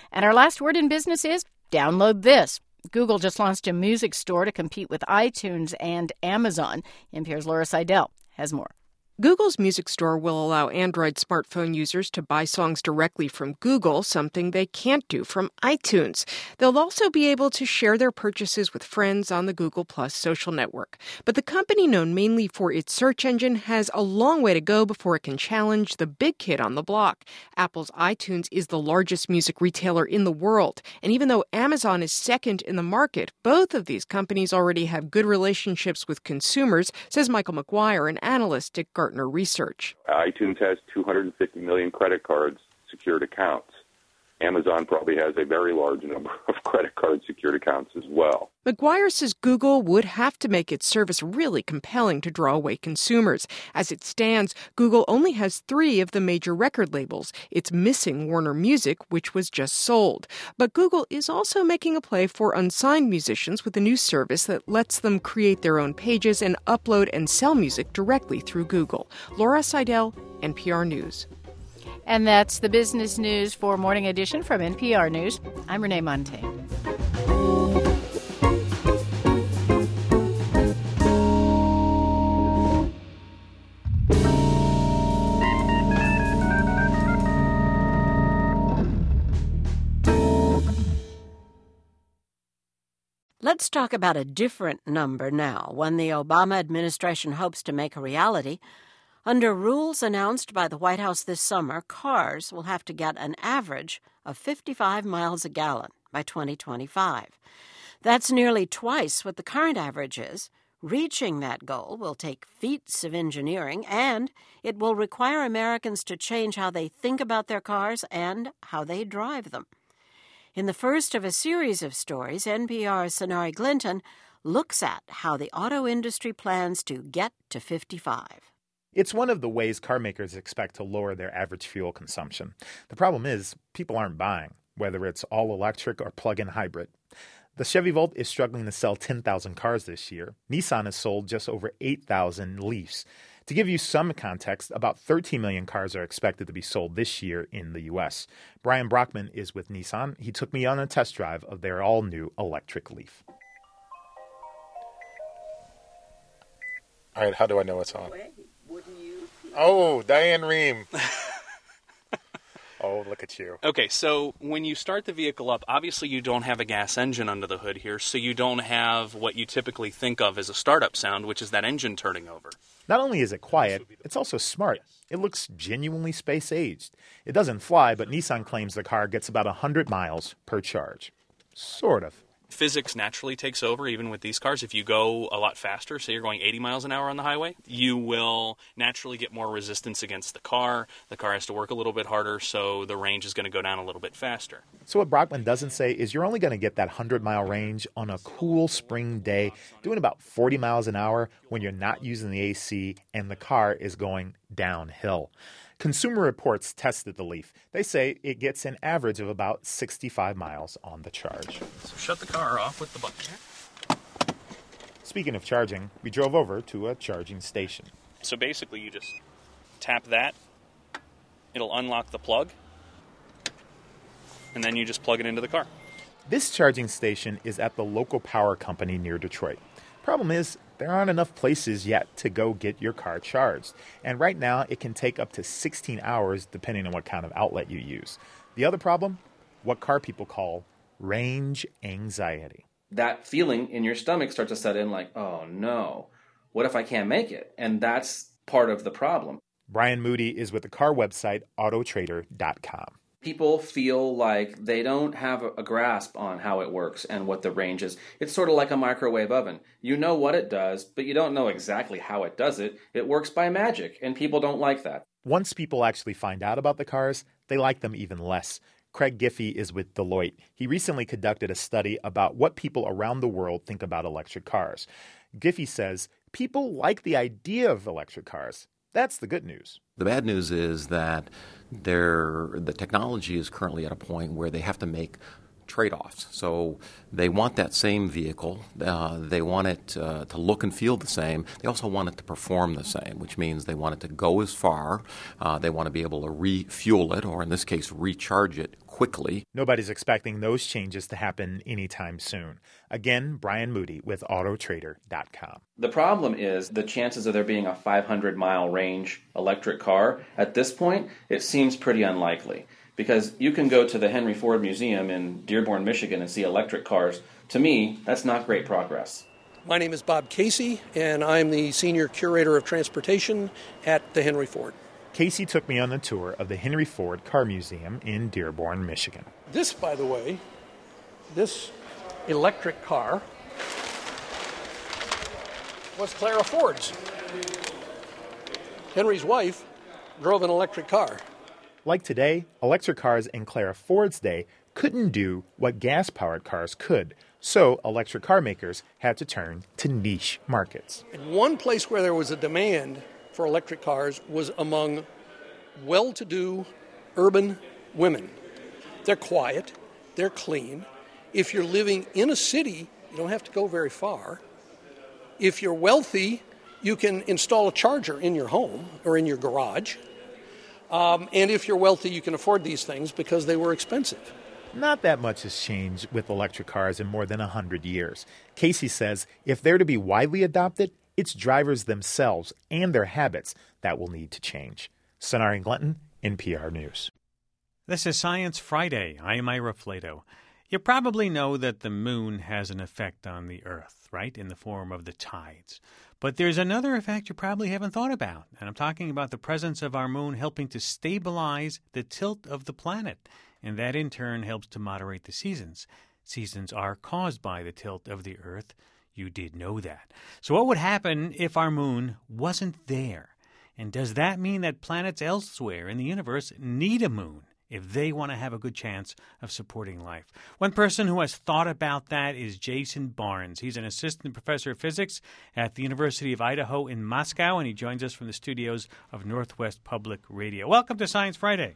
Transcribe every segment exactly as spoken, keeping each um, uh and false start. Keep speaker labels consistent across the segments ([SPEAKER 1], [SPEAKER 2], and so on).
[SPEAKER 1] And our last word in business is download this. Google just launched a music store to compete with iTunes and Amazon. N P R's Laura Seidel has more.
[SPEAKER 2] Google's music store will allow Android smartphone users to buy songs directly from Google, something they can't do from iTunes. They'll also be able to share their purchases with friends on the Google Plus social network. But the company, known mainly for its search engine, has a long way to go before it can challenge the big kid on the block. Apple's iTunes is the largest music retailer in the world. And even though Amazon is second in the market, both of these companies already have good relationships with consumers, says Michael McGuire, an analyst at Gartner Research.
[SPEAKER 3] iTunes has two hundred fifty million credit cards secured accounts. Amazon probably has a very large number of credit card secured accounts as well.
[SPEAKER 2] McGuire says Google would have to make its service really compelling to draw away consumers. As it stands, Google only has three of the major record labels. It's missing Warner Music, which was just sold. But Google is also making a play for unsigned musicians with a new service that lets them create their own pages and upload and sell music directly through Google. Laura Seidel, N P R News.
[SPEAKER 1] And that's the business news for Morning Edition from N P R News. I'm Renee Montaigne.
[SPEAKER 4] Let's talk about a different number now, one the Obama administration hopes to make a reality. Under rules announced by the White House this summer, cars will have to get an average of fifty-five miles a gallon by twenty twenty-five. That's nearly twice what the current average is. Reaching that goal will take feats of engineering, and it will require Americans to change how they think about their cars and how they drive them. In the first of a series of stories, N P R's Sonari Glinton looks at how the auto industry plans to get to fifty-five.
[SPEAKER 5] It's one of the ways car makers expect to lower their average fuel consumption. The problem is people aren't buying, whether it's all-electric or plug-in hybrid. The Chevy Volt is struggling to sell ten thousand cars this year. Nissan has sold just over eight thousand Leafs. To give you some context, about thirteen million cars are expected to be sold this year in the U S. Brian Brockman is with Nissan. He took me on a test drive of their all-new electric Leaf.
[SPEAKER 6] All right, how do I know it's on? Oh, Diane Rehm. Oh, look at you.
[SPEAKER 7] Okay, so when you start the vehicle up, obviously you don't have a gas engine under the hood here, so you don't have what you typically think of as a startup sound, which is that engine turning over.
[SPEAKER 5] Not only is it quiet, it's also smart. It looks genuinely space-aged. It doesn't fly, but Nissan claims the car gets about one hundred miles per charge. Sort of.
[SPEAKER 7] Physics naturally takes over, even with these cars. If you go a lot faster, say you're going eighty miles an hour on the highway, you will naturally get more resistance against the car. The car has to work a little bit harder, so the range is going to go down a little bit faster.
[SPEAKER 5] So what Brockman doesn't say is you're only going to get that one hundred mile range on a cool spring day, doing about forty miles an hour when you're not using the A C and the car is going downhill. Consumer Reports tested the Leaf. They say it gets an average of about sixty-five miles on the charge.
[SPEAKER 7] So shut the car off with the button.
[SPEAKER 5] Speaking of charging, we drove over to a charging station.
[SPEAKER 7] So basically you just tap that, it'll unlock the plug, and then you just plug it into the car.
[SPEAKER 5] This charging station is at the local power company near Detroit. Problem is, there aren't enough places yet to go get your car charged. And right now, it can take up to sixteen hours depending on what kind of outlet you use. The other problem? What car people call range anxiety.
[SPEAKER 8] That feeling in your stomach starts to set in like, oh no, what if I can't make it? And that's part of the problem.
[SPEAKER 5] Brian Moody is with the car website auto trader dot com.
[SPEAKER 8] People feel like they don't have a grasp on how it works and what the range is. It's sort of like a microwave oven. You know what it does, but you don't know exactly how it does it. It works by magic, and people don't like that.
[SPEAKER 5] Once people actually find out about the cars, they like them even less. Craig Giffey is with Deloitte. He recently conducted a study about what people around the world think about electric cars. Giffey says people like the idea of electric cars. That's the good news.
[SPEAKER 9] The bad news is that there, the technology is currently at a point where they have to make trade-offs. So they want that same vehicle. Uh, they want it uh, to look and feel the same. They also want it to perform the same, which means they want it to go as far. Uh, they want to be able to refuel it, or in this case, recharge it quickly.
[SPEAKER 5] Nobody's expecting those changes to happen anytime soon. Again, Brian Moody with Auto Trader dot com.
[SPEAKER 8] The problem is the chances of there being a five hundred mile range electric car, at this point, it seems pretty unlikely. Because you can go to the Henry Ford Museum in Dearborn, Michigan and see electric cars. To me, that's not great progress.
[SPEAKER 10] My name is Bob Casey, and I'm the Senior Curator of Transportation at the Henry Ford.
[SPEAKER 5] Casey took me on the tour of the Henry Ford Car Museum in Dearborn, Michigan.
[SPEAKER 10] This, by the way, this electric car was Clara Ford's. Henry's wife drove an electric car.
[SPEAKER 5] Like today, electric cars in Clara Ford's day couldn't do what gas-powered cars could, so electric car makers had to turn to niche markets.
[SPEAKER 10] And one place where there was a demand for electric cars was among well-to-do urban women. They're quiet, they're clean. If you're living in a city, you don't have to go very far. If you're wealthy, you can install a charger in your home or in your garage. Um, and if you're wealthy, you can afford these things because they were expensive.
[SPEAKER 5] Not that much has changed with electric cars in more than one hundred years. Casey says if they're to be widely adopted, it's drivers themselves and their habits that will need to change. Sonari Glenton, N P R News.
[SPEAKER 11] This is Science Friday. I'm Ira Flato. You probably know that the moon has an effect on the Earth, right, in the form of the tides. But there's another effect you probably haven't thought about, and I'm talking about the presence of our moon helping to stabilize the tilt of the planet, and that in turn helps to moderate the seasons. Seasons are caused by the tilt of the Earth. You did know that. So what would happen if our moon wasn't there? And does that mean that planets elsewhere in the universe need a moon if they want to have a good chance of supporting life? One person who has thought about that is Jason Barnes. He's an assistant professor of physics at the University of Idaho in Moscow, and he joins us from the studios of Northwest Public Radio. Welcome to Science Friday.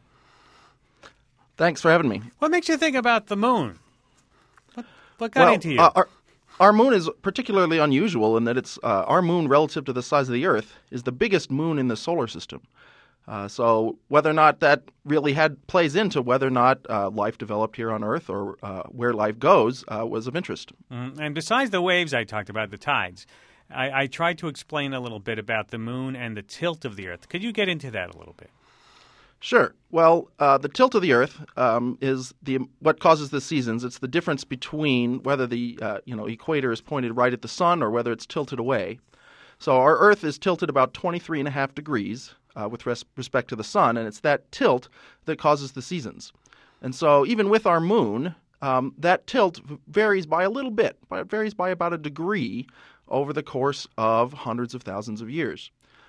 [SPEAKER 12] Thanks for having me.
[SPEAKER 11] What makes you think about the moon? What, what got
[SPEAKER 12] well,
[SPEAKER 11] into you?
[SPEAKER 12] Uh, our, our moon is particularly unusual in that it's uh, our moon, relative to the size of the Earth, is the biggest moon in the solar system. Uh, so whether or not that really had plays into whether or not uh, life developed here on Earth or uh, where life goes uh, was of interest.
[SPEAKER 11] Mm, and besides the waves I talked about, the tides, I, I tried to explain a little bit about the moon and the tilt of the Earth. Could you get into that a little bit?
[SPEAKER 12] Sure. Well, uh, the tilt of the Earth um, is the what causes the seasons. It's the difference between whether the uh, you know equator is pointed right at the sun or whether it's tilted away. So our Earth is tilted about twenty-three and a half degrees. Uh, with res- respect to the sun, and it's that tilt that causes the seasons. And so even with our moon, um, that tilt varies by a little bit, but it varies by about a degree over the course of hundreds of thousands of years.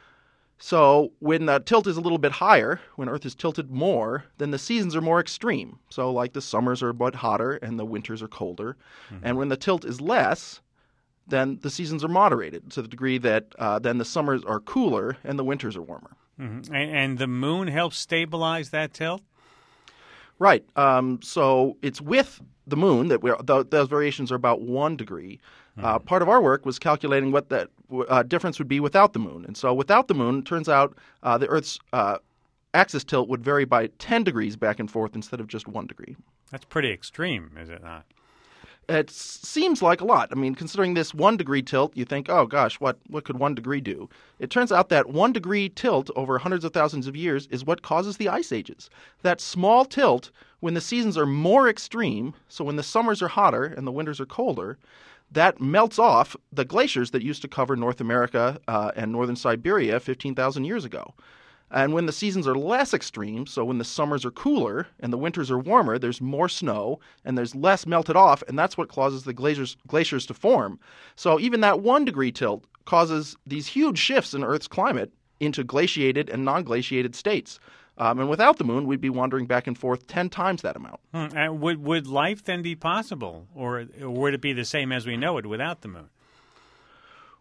[SPEAKER 12] So when the tilt is a little bit higher, when Earth is tilted more, then the seasons are more extreme. So like the summers are a bit hotter and the winters are colder. Mm-hmm. And when the tilt is less, then the seasons are moderated to the degree that uh, then the summers are cooler and the winters are warmer.
[SPEAKER 11] Mm-hmm. And, and the moon helps stabilize that tilt?
[SPEAKER 12] Right. Um, so it's with the moon that we're, th- those variations are about one degree. Mm-hmm. Uh, part of our work was calculating what that uh, difference would be without the moon. And so without the moon, it turns out uh, the Earth's uh, axis tilt would vary by ten degrees back and forth instead of just one degree.
[SPEAKER 11] That's pretty extreme, is it not?
[SPEAKER 12] It seems like a lot. I mean, considering this one degree tilt, you think, oh gosh, what, what could one degree do? It turns out that one degree tilt over hundreds of thousands of years is what causes the ice ages. That small tilt, when the seasons are more extreme, so when the summers are hotter and the winters are colder, that melts off the glaciers that used to cover North America uh, and northern Siberia fifteen thousand years ago. And when the seasons are less extreme, so when the summers are cooler and the winters are warmer, there's more snow and there's less melted off, and that's what causes the glaciers, glaciers to form. So even that one degree tilt causes these huge shifts in Earth's climate into glaciated and non-glaciated states. Um, and without the moon, we'd be wandering back and forth ten times that amount.
[SPEAKER 11] Hmm. And would, would life then be possible, or, or would it be the same as we know it without the moon?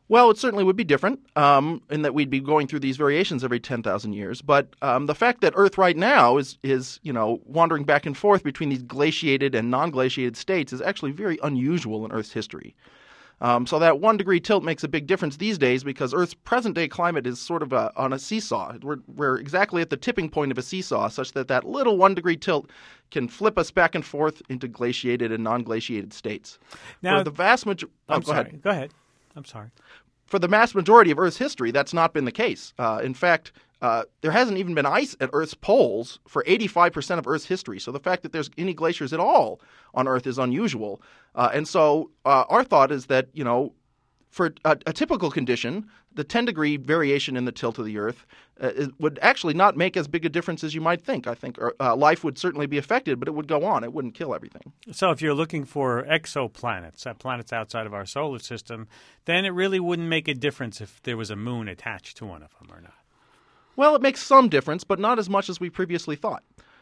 [SPEAKER 12] Well, it certainly would be different um, in that we'd be going through these variations every ten thousand years. But um, the fact that Earth right now is, is, you know, wandering back and forth between these glaciated and non-glaciated states is actually very unusual in Earth's history. Um, so that one degree tilt makes a big difference these days because Earth's present-day climate is sort of a, on a seesaw. We're, we're exactly at the tipping point of a seesaw such that that little one degree tilt can flip us back and forth into glaciated and non-glaciated states.
[SPEAKER 11] Now,
[SPEAKER 12] For the vast majority...
[SPEAKER 11] I'm
[SPEAKER 12] oh, go
[SPEAKER 11] sorry.
[SPEAKER 12] ahead.
[SPEAKER 11] Go ahead. I'm sorry.
[SPEAKER 12] For the vast majority of Earth's history, that's not been the case. Uh, in fact, uh, there hasn't even been ice at Earth's poles for eighty-five percent of Earth's history. So the fact that there's any glaciers at all on Earth is unusual. Uh, and so uh, our thought is that, you know, for a, a typical condition, the ten degree variation in the tilt of the Earth uh, it would actually not make as big a difference as you might think. I think uh, life would certainly be affected, but it would go on. It wouldn't kill everything.
[SPEAKER 11] So if you're looking for exoplanets, uh, planets outside of our solar system, then it really wouldn't make a difference if there was a moon attached to one of them or not.
[SPEAKER 12] Well, it makes some difference, but not as much as we previously thought.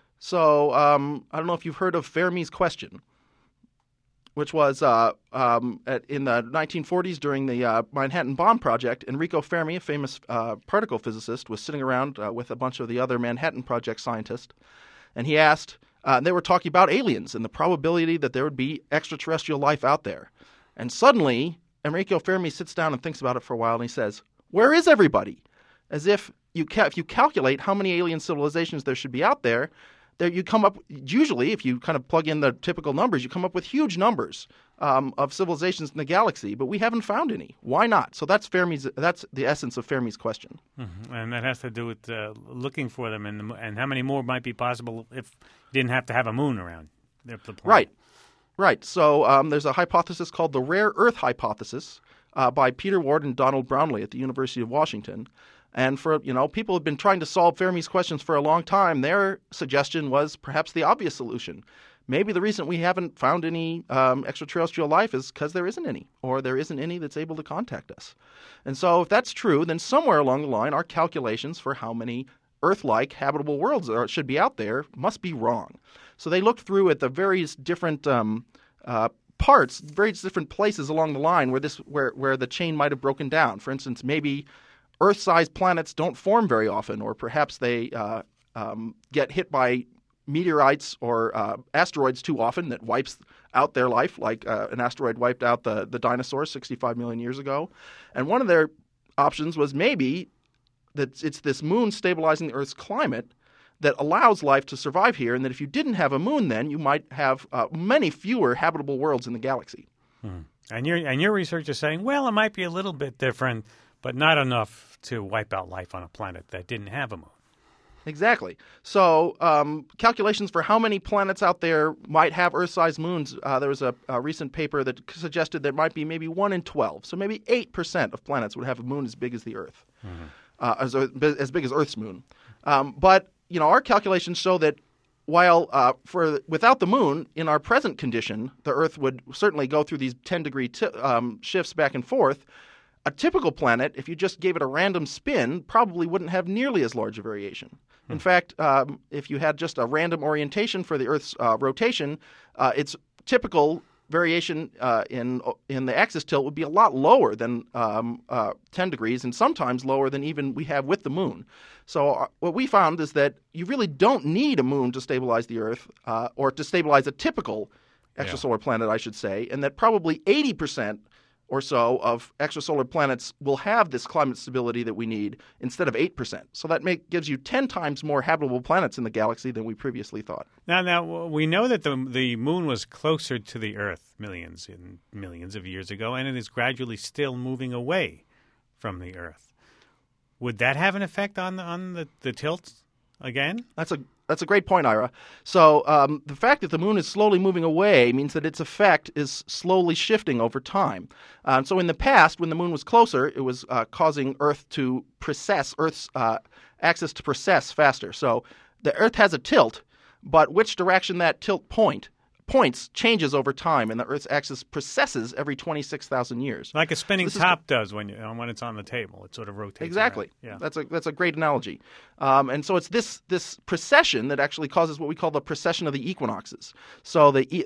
[SPEAKER 12] So um, I don't know if you've heard of Fermi's question, which was uh, um, at, in the nineteen forties during the uh, Manhattan Bomb Project. Enrico Fermi, a famous uh, particle physicist, was sitting around uh, with a bunch of the other Manhattan Project scientists, and he asked, uh, they were talking about aliens and the probability that there would be extraterrestrial life out there. And suddenly, Enrico Fermi sits down and thinks about it for a while, and he says, "Where is everybody?" As if you ca- if you calculate how many alien civilizations there should be out there, there you come up, usually, if you kind of plug in the typical numbers, you come up with huge numbers um, of civilizations in the galaxy, but we haven't found any. Why not? So that's Fermi's. That's the essence of Fermi's question.
[SPEAKER 11] Mm-hmm. And that has to do with uh, looking for them and, and how many more might be possible if you didn't have to have a moon around the planet.
[SPEAKER 12] Right. Right. So um, there's a hypothesis called the rare Earth hypothesis uh, by Peter Ward and Donald Brownlee at the University of Washington. And for, you know, people have been trying to solve Fermi's questions for a long time. Their suggestion was perhaps the obvious solution. Maybe the reason we haven't found any um, extraterrestrial life is because there isn't any, or there isn't any that's able to contact us. And so if that's true, then somewhere along the line, our calculations for how many Earth-like habitable worlds are, should be out there must be wrong. So they looked through at the various different um, uh, parts, various different places along the line where this, where where the chain might have broken down. For instance, maybe Earth-sized planets don't form very often, or perhaps they uh, um, get hit by meteorites or uh, asteroids too often that wipes out their life, like uh, an asteroid wiped out the, the dinosaurs sixty-five million years ago. And one of their options was maybe that it's this moon stabilizing the Earth's climate that allows life to survive here, and that if you didn't have a moon then, you might have uh, many fewer habitable worlds in the galaxy.
[SPEAKER 11] Hmm. And your and your research is saying, well, it might be a little bit different, but not enough to wipe out life on a planet that didn't have a moon.
[SPEAKER 12] Exactly. So um, calculations for how many planets out there might have Earth-sized moons, uh, there was a, a recent paper that suggested there might be maybe one in twelve. So maybe eight percent of planets would have a moon as big as the Earth, mm-hmm. uh, as, as big as Earth's moon. Um, but, you know, our calculations show that while uh, for without the moon, in our present condition, the Earth would certainly go through these ten-degree t- um, shifts back and forth. A typical planet, if you just gave it a random spin, probably wouldn't have nearly as large a variation. In fact, um, if you had just a random orientation for the Earth's uh, rotation, uh, its typical variation uh, in in the axis tilt would be a lot lower than um, uh, ten degrees, and sometimes lower than even we have with the moon. So uh, what we found is that you really don't need a moon to stabilize the Earth, uh, or to stabilize a typical extrasolar yeah. planet, I should say, and that probably eighty percent or so of extrasolar planets will have this climate stability that we need instead of eight percent. So that make, gives you ten times more habitable planets in the galaxy than we previously thought.
[SPEAKER 11] Now, now we know that the the moon was closer to the Earth millions and millions of years ago, and it is gradually still moving away from the Earth. Would that have an effect on the, on the, the tilt again?
[SPEAKER 12] That's a That's a great point, Ira. So um, the fact that the moon is slowly moving away means that its effect is slowly shifting over time. Uh, so in the past, when the moon was closer, it was uh, causing Earth to precess, Earth's uh, axis to precess faster. So the Earth has a tilt, but which direction that tilt point points changes over time, and the Earth's axis precesses every twenty-six thousand years.
[SPEAKER 11] Like a spinning
[SPEAKER 12] so
[SPEAKER 11] top
[SPEAKER 12] is,
[SPEAKER 11] does when you, when it's on the table. It sort of rotates.
[SPEAKER 12] Exactly.
[SPEAKER 11] Yeah.
[SPEAKER 12] That's a that's a great analogy. Um, and so it's this this precession that actually causes what we call the precession of the equinoxes. So the the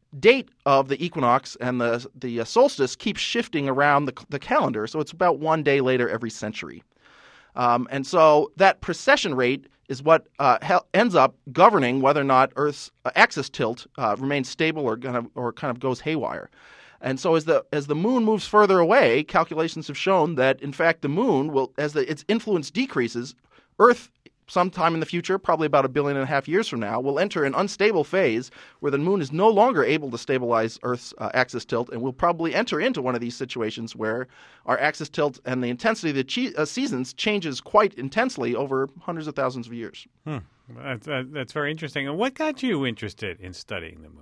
[SPEAKER 12] date of the equinox and the the uh, solstice keeps shifting around the, the calendar, so it's about one day later every century. Um, and so that precession rate is what uh, he- ends up governing whether or not Earth's uh, axis tilt uh, remains stable or kind of or kind of goes haywire. And so as the as the moon moves further away, calculations have shown that in fact the moon will, as the, its influence decreases, Earth sometime in the future, probably about a billion and a half years from now, will enter an unstable phase where the moon is no longer able to stabilize Earth's uh, axis tilt, and we'll probably enter into one of these situations where our axis tilt and the intensity of the che- uh, seasons changes quite intensely over hundreds of thousands of years.
[SPEAKER 11] Hmm. That's, uh, that's very interesting. And what got you interested in studying the moon?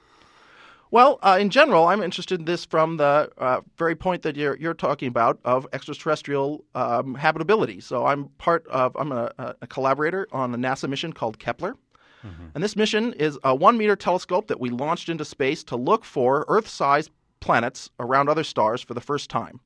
[SPEAKER 12] Well, uh, in general, I'm interested in this from the uh, very point that you're you're talking about of extraterrestrial um, habitability. So I'm part of I'm a, a collaborator on a NASA mission called Kepler, mm-hmm. and this mission is a one meter telescope that we launched into space to look for Earth-sized planets around other stars for the first time.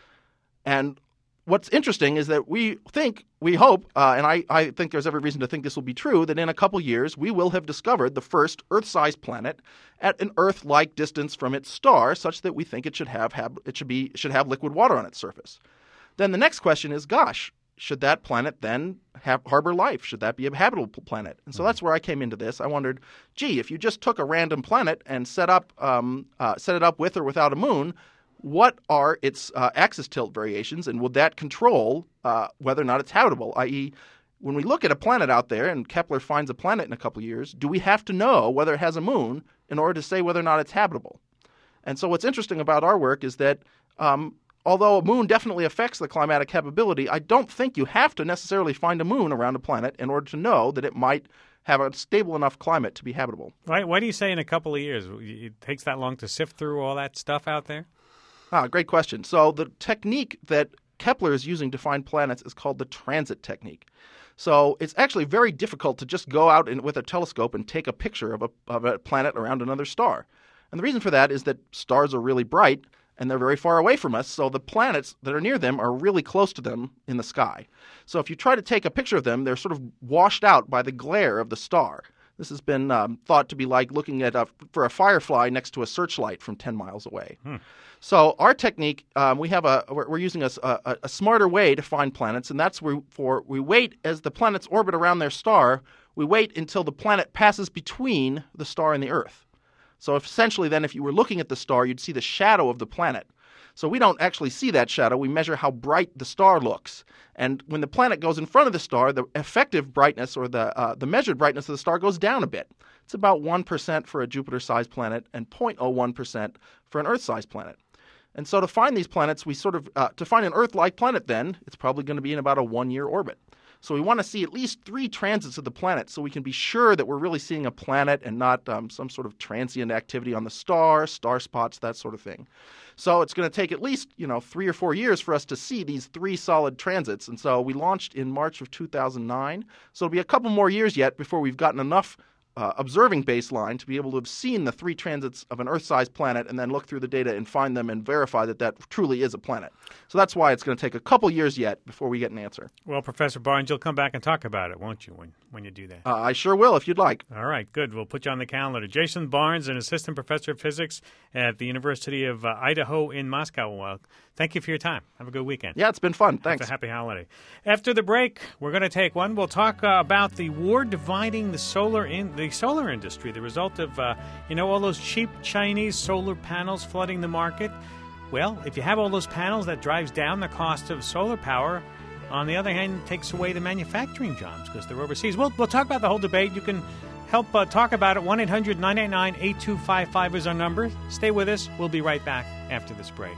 [SPEAKER 12] And what's interesting is that we think, we hope, uh, and I, I think there's every reason to think this will be true, that in a couple years we will have discovered the first Earth-sized planet at an Earth-like distance from its star, such that we think it should have, have it should be should have liquid water on its surface. Then the next question is, gosh, should that planet then have harbor life? Should that be a habitable planet? And so that's where I came into this. I wondered, gee, if you just took a random planet and set up um, uh, set it up with or without a moon, what are its uh, axis tilt variations, and would that control uh, whether or not it's habitable? that is, when we look at a planet out there and Kepler finds a planet in a couple of years, do we have to know whether it has a moon in order to say whether or not it's habitable? And so what's interesting about our work is that um, although a moon definitely affects the climatic habitability, I don't think you have to necessarily find a moon around a planet in order to know that it might have a stable enough climate to be habitable.
[SPEAKER 11] Why, why do you say in a couple of years? It takes that long to sift through all that stuff out there?
[SPEAKER 12] Ah, great question. So the technique that Kepler is using to find planets is called the transit technique. So it's actually very difficult to just go out in, with a telescope and take a picture of a, of a planet around another star. And the reason for that is that stars are really bright and they're very far away from us, so the planets that are near them are really close to them in the sky. So if you try to take a picture of them, they're sort of washed out by the glare of the star. This has been um, thought to be like looking at a, for a firefly next to a searchlight from ten miles away. Hmm. So our technique, um, we have a we're using a, a, a smarter way to find planets, and that's where for we wait as the planets orbit around their star. We wait until the planet passes between the star and the Earth. So if essentially, then, if you were looking at the star, you'd see the shadow of the planet. So we don't actually see that shadow. We measure how bright the star looks. And when the planet goes in front of the star, the effective brightness or the uh, the measured brightness of the star goes down a bit. It's about one percent for a Jupiter-sized planet and zero point zero one percent for an Earth-sized planet. And so to find these planets, we sort of uh, to find an Earth-like planet, then it's probably going to be in about a one-year orbit. So we want to see at least three transits of the planet so we can be sure that we're really seeing a planet and not um, some sort of transient activity on the star, star spots, that sort of thing. So it's going to take at least, you know, three or four years for us to see these three solid transits. And so we launched in March of two thousand nine. So it'll be a couple more years yet before we've gotten enough Uh, observing baseline to be able to have seen the three transits of an Earth-sized planet and then look through the data and find them and verify that that truly is a planet. So that's why it's going to take a couple years yet before we get an answer.
[SPEAKER 11] Well, Professor Barnes, you'll come back and talk about it, won't you, when, when you do that?
[SPEAKER 12] Uh, I sure will, if you'd like.
[SPEAKER 11] All right, good. We'll put you on the calendar. Jason Barnes, an assistant professor of physics at the University of uh, Idaho in Moscow. Well, thank you for your time. Have a good weekend.
[SPEAKER 12] Yeah, it's been fun. Thanks.
[SPEAKER 11] Have a happy holiday. After the break, we're going to take one. We'll talk uh, about the war dividing the solar in the solar industry, the result of, uh, you know, all those cheap Chinese solar panels flooding the market. Well, if you have all those panels, that drives down the cost of solar power. On the other hand, it takes away the manufacturing jobs because they're overseas. We'll, we'll talk about the whole debate. You can help uh, talk about it. one eight hundred nine eight nine eight two five five is our number. Stay with us. We'll be right back after this break.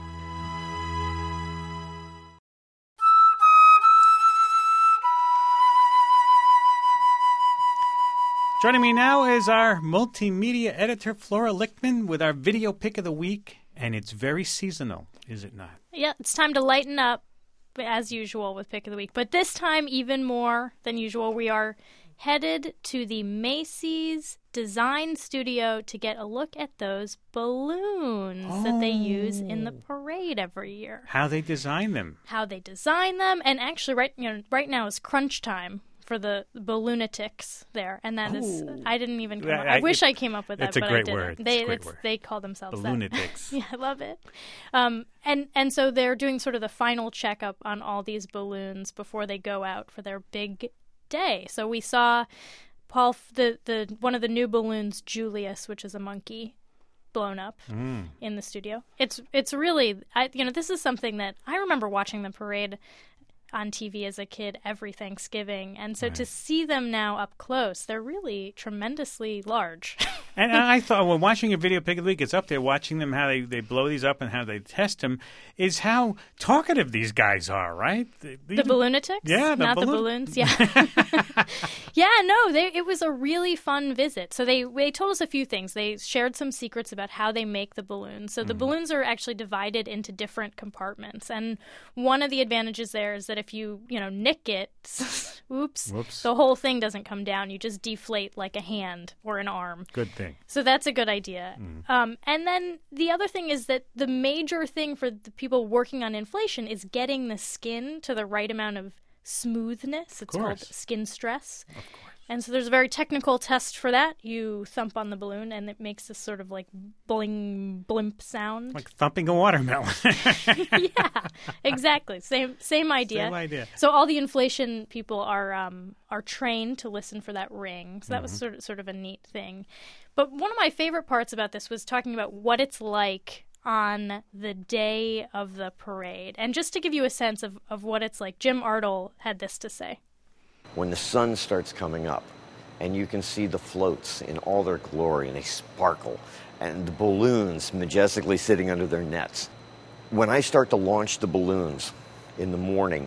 [SPEAKER 11] Joining me now is our multimedia editor, Flora Lichtman, with our video pick of the week. And it's very seasonal, is it not?
[SPEAKER 13] Yeah, it's time to lighten up, as usual, with pick of the week. But this time, even more than usual, we are headed to the Macy's Design Studio to get a look at those balloons oh. that they use in the parade every year.
[SPEAKER 11] How they design them.
[SPEAKER 13] How they design them. And actually, right, you know, right now is crunch time. for the balloonatics there, and that is
[SPEAKER 11] Ooh.
[SPEAKER 13] I didn't even. Come
[SPEAKER 11] Yeah,
[SPEAKER 13] up, I,
[SPEAKER 11] I-
[SPEAKER 13] wish
[SPEAKER 11] it-
[SPEAKER 13] I came up with that,
[SPEAKER 11] it's a
[SPEAKER 13] but
[SPEAKER 11] great
[SPEAKER 13] I didn't.
[SPEAKER 11] word. It's
[SPEAKER 13] They
[SPEAKER 11] a great
[SPEAKER 13] it's-
[SPEAKER 11] word.
[SPEAKER 13] they call themselves
[SPEAKER 11] Balloonatics.
[SPEAKER 13] that. Yeah, I love it. Um, and and so they're doing sort of the final checkup on all these balloons before they go out for their big day. So we saw Paul, the the one of the new balloons, Julius, which is a monkey, blown up
[SPEAKER 11] Mm.
[SPEAKER 13] in the studio. It's it's really, I you know, this is something that I remember watching the parade on T V as a kid every Thanksgiving, and so
[SPEAKER 11] Right.
[SPEAKER 13] to see them now up close, they're really tremendously large.
[SPEAKER 11] And I thought, when watching a video pick of the week, it's up there watching them, how they, they blow these up and how they test them, is how talkative these guys are, right? The,
[SPEAKER 13] The balloonatics?
[SPEAKER 11] Yeah, the
[SPEAKER 13] not the
[SPEAKER 11] balloon-
[SPEAKER 13] balloons. Yeah, yeah. No, they, it was a really fun visit. So they they told us a few things. They shared some secrets about how they make the balloons. So the balloons are actually divided into different compartments, and one of the advantages there is that if you you know nick it, oops,
[SPEAKER 11] Whoops.
[SPEAKER 13] the whole thing doesn't come down. You just deflate like a hand or an arm.
[SPEAKER 11] Good thing.
[SPEAKER 13] So that's a good idea. Um, and then the other thing is that the major thing for the people working on inflation is getting the skin to the right amount of smoothness. It's called
[SPEAKER 11] course.
[SPEAKER 13] skin stress. Of course. And so there's a very technical test for that. You thump on the balloon, and it makes this sort of like bling, blimp sound.
[SPEAKER 11] Like thumping a watermelon.
[SPEAKER 13] Yeah, exactly. Same same idea.
[SPEAKER 11] Same idea.
[SPEAKER 13] So all the inflation people are um, are trained to listen for that ring. So that was
[SPEAKER 11] Mhm.
[SPEAKER 13] sort of sort of a neat thing. But one of my favorite parts about this was talking about what it's like on the day of the parade. And just to give you a sense of, of what it's like, Jim Ardle had this to say.
[SPEAKER 14] When the sun starts coming up and you can see the floats in all their glory and they sparkle and the balloons majestically sitting under their nets. When I start to launch the balloons in the morning,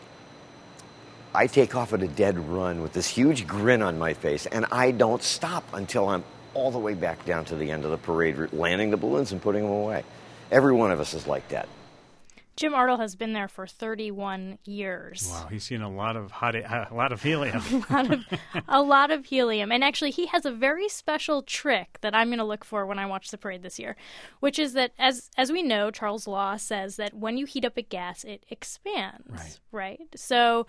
[SPEAKER 14] I take off at a dead run with this huge grin on my face, and I don't stop until I'm all the way back down to the end of the parade route, landing the balloons and putting them away. Every one of us is like that.
[SPEAKER 13] Jim Ardle has been there for thirty-one years.
[SPEAKER 11] Wow, he's seen a lot of hot, a lot of helium.
[SPEAKER 13] a lot of a lot of helium. And actually he has a very special trick that I'm going to look for when I watch the parade this year, which is that as as we know, Charles Law says that when you heat up a gas, it expands,
[SPEAKER 11] Right.
[SPEAKER 13] right? So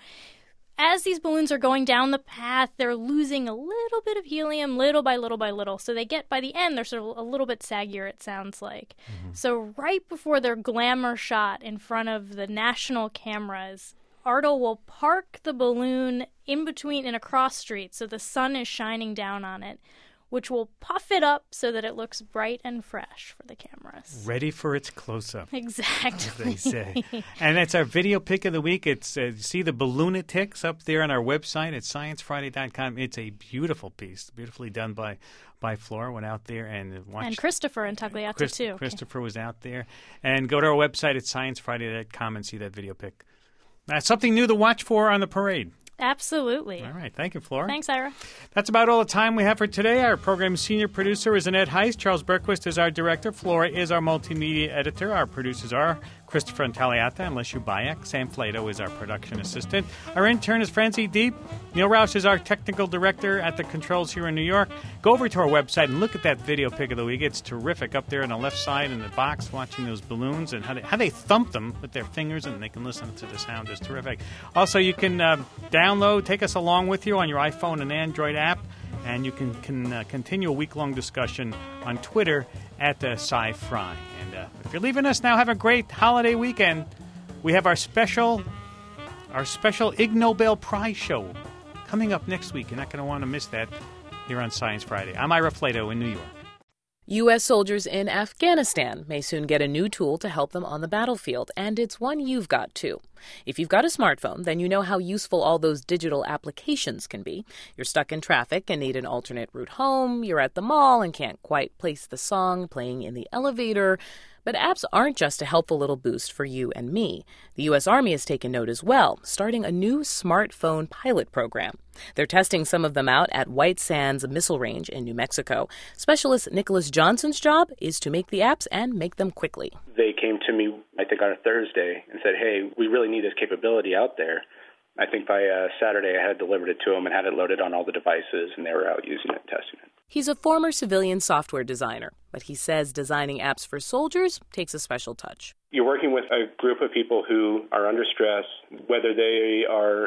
[SPEAKER 13] as these balloons are going down the path, they're losing a little bit of helium little by little by little. So they get, by the end, they're sort of a little bit saggier, it sounds like.
[SPEAKER 11] Mm-hmm.
[SPEAKER 13] So right before their glamour shot in front of the national cameras, Ardle will park the balloon in between in a cross street so the sun is shining down on it, which will puff it up so that it looks bright and fresh for the cameras.
[SPEAKER 11] Ready for its close-up.
[SPEAKER 13] Exactly.
[SPEAKER 11] As they say. And that's our video pick of the week. It's uh, see the balloonatics up there on our website at science friday dot com. It's a beautiful piece, beautifully done by by Flora. Went out there and watched.
[SPEAKER 13] And Christopher and Tagliata,
[SPEAKER 11] Chris-
[SPEAKER 13] too.
[SPEAKER 11] Christopher was out there. And go to our website at science friday dot com and see that video pick. That's something new to watch for on the parade.
[SPEAKER 13] Absolutely.
[SPEAKER 11] All right. Thank you, Flora.
[SPEAKER 13] Thanks, Ira.
[SPEAKER 11] That's about all the time we have for today. Our program's senior producer is Annette Heist. Charles Berquist is our director. Flora is our multimedia editor. Our producers are Christopher Intaliata and Leshu Bayak. Sam Flato is our production assistant. Our intern is Francie Deep. Neil Roush is our technical director at the controls here in New York. Go over to our website and look at that video pick of the week. It's terrific up there on the left side in the box, watching those balloons and how they, how they thump them with their fingers, and they can listen to the sound. Is terrific. Also, you can uh, download, take us along with you on your iPhone and Android app, and you can, can uh, continue a week-long discussion on Twitter at uh, Sci-Fry. And uh, if you're leaving us now, have a great holiday weekend. We have our special, our special Ig Nobel Prize show coming up next week. You're not going to want to miss that here on Science Friday. I'm Ira Flato in New York.
[SPEAKER 15] U S soldiers in Afghanistan may soon get a new tool to help them on the battlefield, and it's one you've got too. If you've got a smartphone, then you know how useful all those digital applications can be. You're stuck in traffic and need an alternate route home. You're at the mall and can't quite place the song playing in the elevator. But apps aren't just a helpful little boost for you and me. The U S Army has taken note as well, starting a new smartphone pilot program. They're testing some of them out at White Sands Missile Range in New Mexico. Specialist Nicholas Johnson's job is to make the apps and make them quickly.
[SPEAKER 16] They came to me, I think, on a Thursday and said, hey, we really need this capability out there. I think by uh, Saturday I had delivered it to them and had it loaded on all the devices, and they were out using it and testing it.
[SPEAKER 15] He's a former civilian software designer, but he says designing apps for soldiers takes a special touch.
[SPEAKER 16] You're working with a group of people who are under stress, whether they are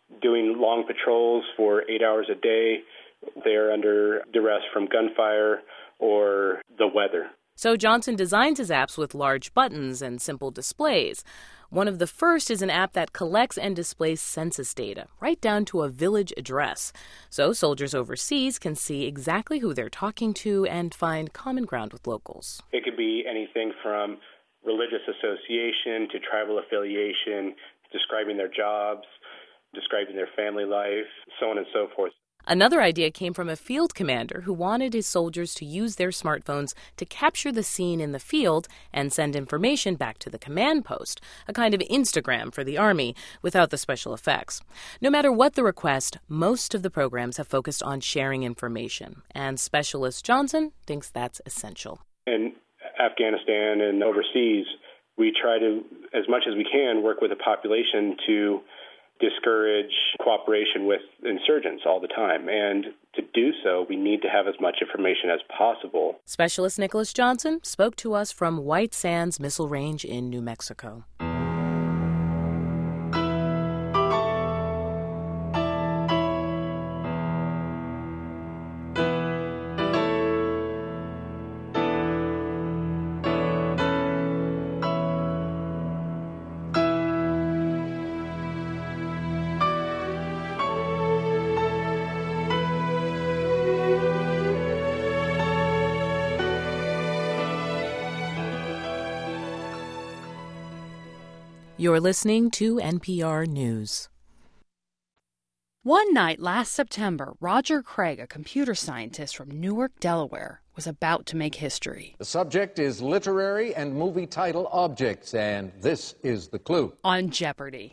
[SPEAKER 16] doing long patrols for eight hours a day. They're under duress from gunfire or the weather.
[SPEAKER 15] So Johnson designs his apps with large buttons and simple displays. One of the first is an app that collects and displays census data, right down to a village address. So soldiers overseas can see exactly who they're talking to and find common ground with locals.
[SPEAKER 16] It could be anything from religious association to tribal affiliation, describing their jobs, describing their family life, so on and so forth.
[SPEAKER 15] Another idea came from a field commander who wanted his soldiers to use their smartphones to capture the scene in the field and send information back to the command post, a kind of Instagram for the Army, without the special effects. No matter what the request, most of the programs have focused on sharing information, and Specialist Johnson thinks that's essential.
[SPEAKER 16] In Afghanistan and overseas, we try to, as much as we can, work with the population to discourage cooperation with insurgents all the time. And to do so, we need to have as much information as possible.
[SPEAKER 15] Specialist Nicholas Johnson spoke to us from White Sands Missile Range in New Mexico. You're listening to N P R News.
[SPEAKER 17] One night last September, Roger Craig, a computer scientist from Newark, Delaware, was about to make history.
[SPEAKER 18] The subject is literary and movie title objects, and this is the clue.
[SPEAKER 17] On Jeopardy!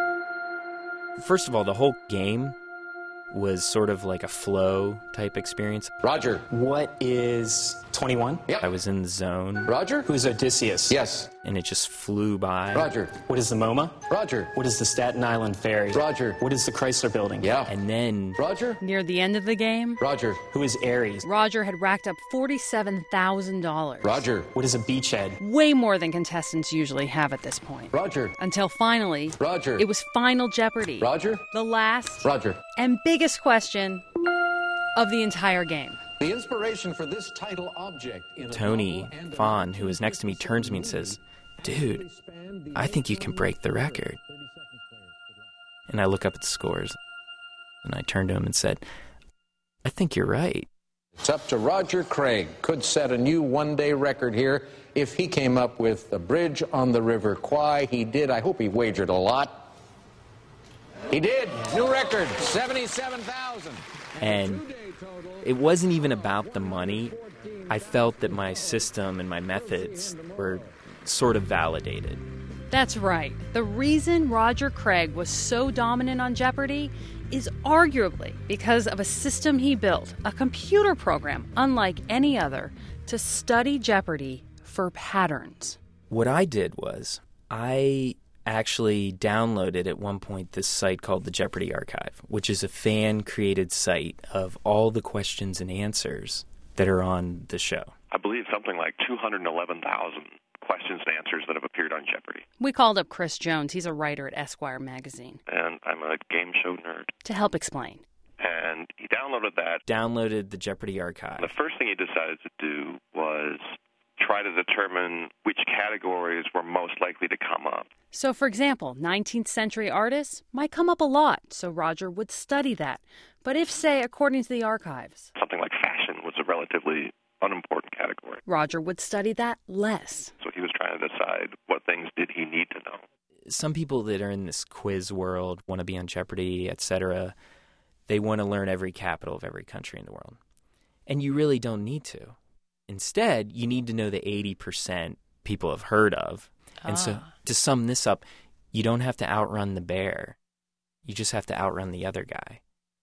[SPEAKER 19] First of all, the whole game was sort of like a flow type experience.
[SPEAKER 18] Roger.
[SPEAKER 20] What is twenty-one?
[SPEAKER 18] Yep.
[SPEAKER 19] I was in the zone.
[SPEAKER 18] Roger.
[SPEAKER 20] Who's Odysseus?
[SPEAKER 18] Yes.
[SPEAKER 19] And it just flew by.
[SPEAKER 18] Roger.
[SPEAKER 20] What is the MoMA?
[SPEAKER 18] Roger.
[SPEAKER 20] What is the Staten Island Ferry?
[SPEAKER 18] Roger.
[SPEAKER 20] What is the Chrysler Building?
[SPEAKER 18] Yeah.
[SPEAKER 19] And then...
[SPEAKER 18] Roger.
[SPEAKER 17] Near the end of the game,
[SPEAKER 18] Roger.
[SPEAKER 20] Who is Ares?
[SPEAKER 17] Roger had racked up forty-seven thousand dollars.
[SPEAKER 18] Roger.
[SPEAKER 20] What is a beachhead?
[SPEAKER 17] Way more than contestants usually have at this point.
[SPEAKER 18] Roger.
[SPEAKER 17] Until finally,
[SPEAKER 18] Roger.
[SPEAKER 17] It was Final Jeopardy!
[SPEAKER 18] Roger.
[SPEAKER 17] The last
[SPEAKER 18] Roger.
[SPEAKER 17] and biggest question of the entire game.
[SPEAKER 18] The inspiration for this title object in
[SPEAKER 19] Tony Fawn, who is next to me, turns to me and says, "Dude, I think you can break the record." And I look up at the scores, and I turned to him and said, "I think you're right."
[SPEAKER 18] It's up to Roger Craig. Could set a new one-day record here if he came up with the bridge on the River Kwai. He did. I hope he wagered a lot. He did. New record, seventy-seven thousand.
[SPEAKER 19] And it wasn't even about the money. I felt that my system and my methods were sort of validated.
[SPEAKER 17] That's right. The reason Roger Craig was so dominant on Jeopardy is arguably because of a system he built, a computer program unlike any other, to study Jeopardy for patterns.
[SPEAKER 19] What I did was I actually downloaded at one point this site called the Jeopardy Archive, which is a fan-created site of all the questions and answers that are on the show.
[SPEAKER 21] I believe something like two hundred eleven thousand questions and answers that have appeared on Jeopardy.
[SPEAKER 17] We called up Chris Jones. He's a writer at Esquire magazine.
[SPEAKER 21] And I'm a game show nerd.
[SPEAKER 17] To help explain.
[SPEAKER 21] And he downloaded that.
[SPEAKER 19] Downloaded the Jeopardy Archive.
[SPEAKER 21] The first thing he decided to do was try to determine which categories were most likely to come up.
[SPEAKER 17] So, for example, nineteenth century artists might come up a lot, so Roger would study that. But if, say, according to the archives,
[SPEAKER 21] something like fashion was a relatively unimportant category,
[SPEAKER 17] Roger would study that less.
[SPEAKER 21] So he was trying to decide what things did he need to know.
[SPEAKER 19] Some people that are in this quiz world, want to be on Jeopardy, et cetera, they want to learn every capital of every country in the world. And you really don't need to. Instead, you need to know the eighty percent people have heard of. And ah. so to sum this up, you don't have to outrun the bear. You just have to outrun the other guy.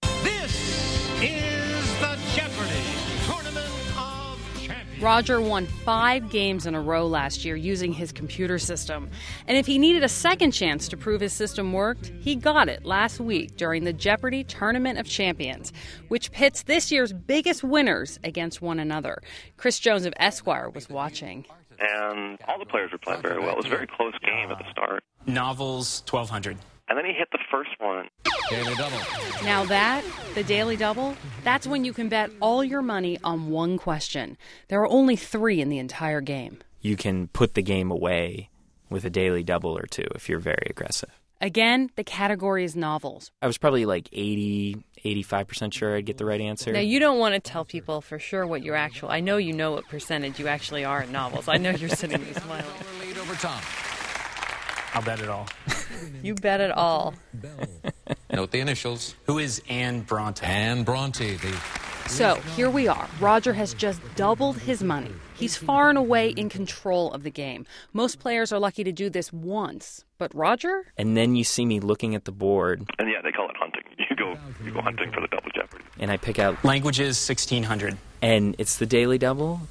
[SPEAKER 22] This is the Jeopardy! Tournament of Champions.
[SPEAKER 17] Roger won five games in a row last year using his computer system. And if he needed a second chance to prove his system worked, he got it last week during the Jeopardy Tournament of Champions, which pits this year's biggest winners against one another. Chris Jones of Esquire was watching.
[SPEAKER 21] And all the players were playing very well. It was a very close game at the start.
[SPEAKER 20] Novels, twelve hundred.
[SPEAKER 21] And then he hit the first one.
[SPEAKER 18] Daily Double.
[SPEAKER 17] Now that, the Daily Double, that's when you can bet all your money on one question. There are only three in the entire game.
[SPEAKER 19] You can put the game away with a Daily Double or two if you're very aggressive.
[SPEAKER 17] Again, the category is novels.
[SPEAKER 19] I was probably like eighty, eighty-five percent sure I'd get the right answer.
[SPEAKER 2] Now, you don't want to tell people for sure what your actual... I know you know what percentage you actually are in novels. I know you're sitting there smiling.
[SPEAKER 18] Lead over Tom.
[SPEAKER 20] I'll bet it all.
[SPEAKER 2] You bet it all.
[SPEAKER 18] Note the initials.
[SPEAKER 20] Who is Anne Bronte?
[SPEAKER 18] Anne Bronte, the...
[SPEAKER 17] So, here we are. Roger has just doubled his money. He's far and away in control of the game. Most players are lucky to do this once. But Roger?
[SPEAKER 19] And then you see me looking at the board.
[SPEAKER 21] And yeah, they call it hunting. You go you go hunting for the double jeopardy.
[SPEAKER 19] And I pick out...
[SPEAKER 20] Languages, sixteen hundred.
[SPEAKER 19] And it's the Daily Double.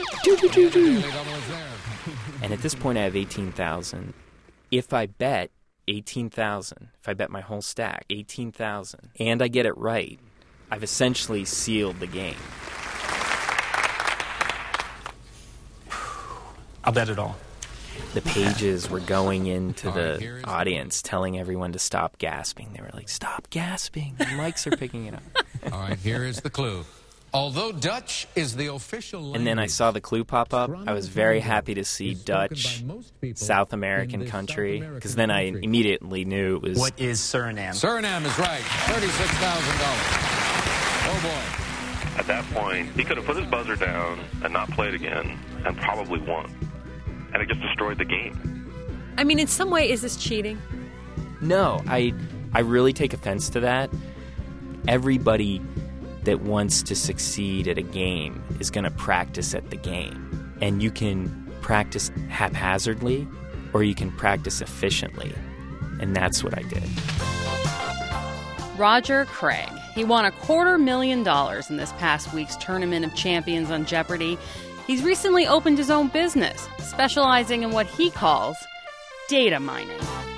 [SPEAKER 19] And at this point, I have eighteen thousand. If I bet eighteen thousand, if I bet my whole stack, eighteen thousand, and I get it right, I've essentially sealed the game.
[SPEAKER 20] I'll bet it all.
[SPEAKER 19] The pages were going into the audience, telling everyone to stop gasping. They were like, stop gasping. The mics are picking it up.
[SPEAKER 18] All right, here is the clue. Although Dutch is the official language...
[SPEAKER 19] And then I saw the clue pop up. I was very happy to see Dutch, South American country, because then I immediately knew it was...
[SPEAKER 20] What is Suriname?
[SPEAKER 18] Suriname is right. thirty-six thousand dollars. Oh, boy.
[SPEAKER 21] At that point, he could have put his buzzer down and not played again and probably won. And it just destroyed the game.
[SPEAKER 2] I mean, in some way, is this cheating?
[SPEAKER 19] No, I, I really take offense to that. Everybody that wants to succeed at a game is going to practice at the game. And you can practice haphazardly or you can practice efficiently. And that's what I did.
[SPEAKER 17] Roger Craig. He won a quarter million dollars in this past week's Tournament of Champions on Jeopardy! He's recently opened his own business, specializing in what he calls data mining.